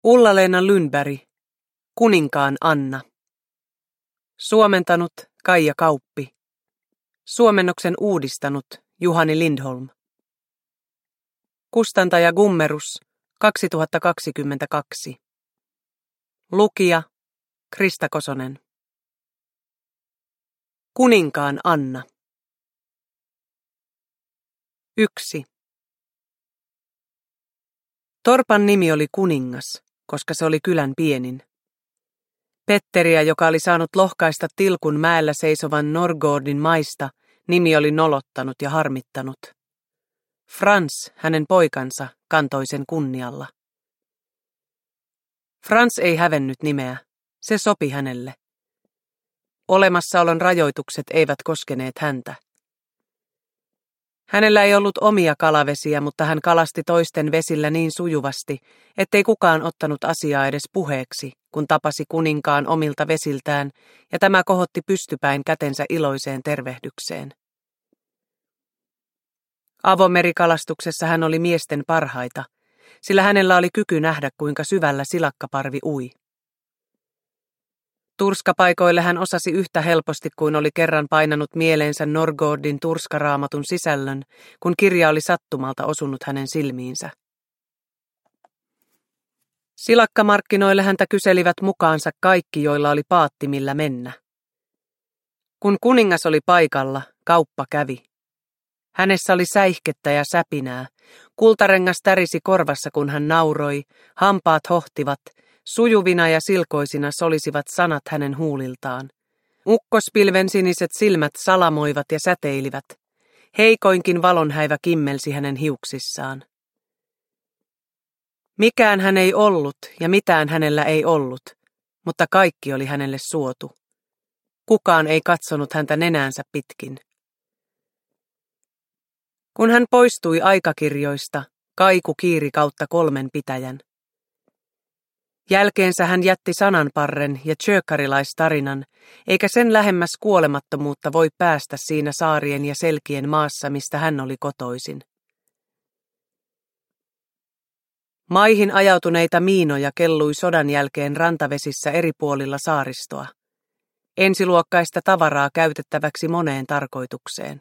Ulla-Leena Lundberg, Kuninkaan Anna. Suomentanut Kaija Kauppi. Suomennoksen uudistanut Juhani Lindholm. Kustantaja Gummerus, 2022. Lukija Krista Kosonen. Kuninkaan Anna. 1. Torpan nimi oli Kuningas, koska se oli kylän pienin. Petteriä, joka oli saanut lohkaista tilkun mäellä seisovan Norrgårdin maista, nimi oli nolottanut ja harmittanut. Frans, hänen poikansa, kantoi sen kunnialla. Frans ei hävennyt nimeä. Se sopi hänelle. Olemassaolon rajoitukset eivät koskeneet häntä. Hänellä ei ollut omia kalavesiä, mutta hän kalasti toisten vesillä niin sujuvasti, ettei kukaan ottanut asiaa edes puheeksi, kun tapasi kuninkaan omilta vesiltään, ja tämä kohotti pystypäin kätensä iloiseen tervehdykseen. Avomerikalastuksessa hän oli miesten parhaita, sillä hänellä oli kyky nähdä, kuinka syvällä silakkaparvi ui. Turskapaikoille hän osasi yhtä helposti kuin oli kerran painanut mieleensä Norrgårdin turskaraamatun sisällön, kun kirja oli sattumalta osunut hänen silmiinsä. Silakkamarkkinoille häntä kyselivät mukaansa kaikki, joilla oli paatti millä mennä. Kun kuningas oli paikalla, kauppa kävi. Hänessä oli säihkettä ja säpinää, kultarengas tärisi korvassa, kun hän nauroi, hampaat hohtivat, sujuvina ja silkoisina solisivat sanat hänen huuliltaan. Ukkospilven siniset silmät salamoivat ja säteilivät. Heikoinkin valonhäivä kimmelsi hänen hiuksissaan. Mikään hän ei ollut ja mitään hänellä ei ollut, mutta kaikki oli hänelle suotu. Kukaan ei katsonut häntä nenäänsä pitkin. Kun hän poistui aikakirjoista, kaiku kiiri kautta 3 pitäjän. Jälkeensä hän jätti sananparren ja tjökkarilaistarinan, eikä sen lähemmäs kuolemattomuutta voi päästä siinä saarien ja selkien maassa, mistä hän oli kotoisin. Maihin ajautuneita miinoja kellui sodan jälkeen rantavesissä eri puolilla saaristoa. Ensiluokkaista tavaraa käytettäväksi moneen tarkoitukseen.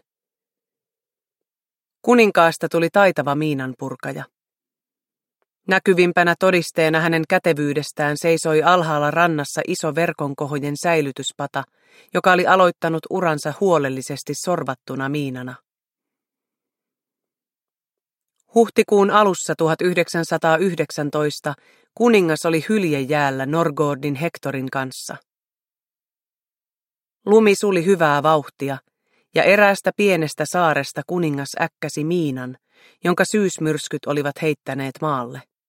Kuninkaasta tuli taitava miinanpurkaja. Näkyvimpänä todisteena hänen kätevyydestään seisoi alhaalla rannassa iso verkonkohojen säilytyspata, joka oli aloittanut uransa huolellisesti sorvattuna miinana. Huhtikuun alussa 1919 kuningas oli hyljejäällä Norrgårdin Hectorin kanssa. Lumi suli hyvää vauhtia, ja eräästä pienestä saaresta kuningas äkkäsi miinan, jonka syysmyrskyt olivat heittäneet maalle.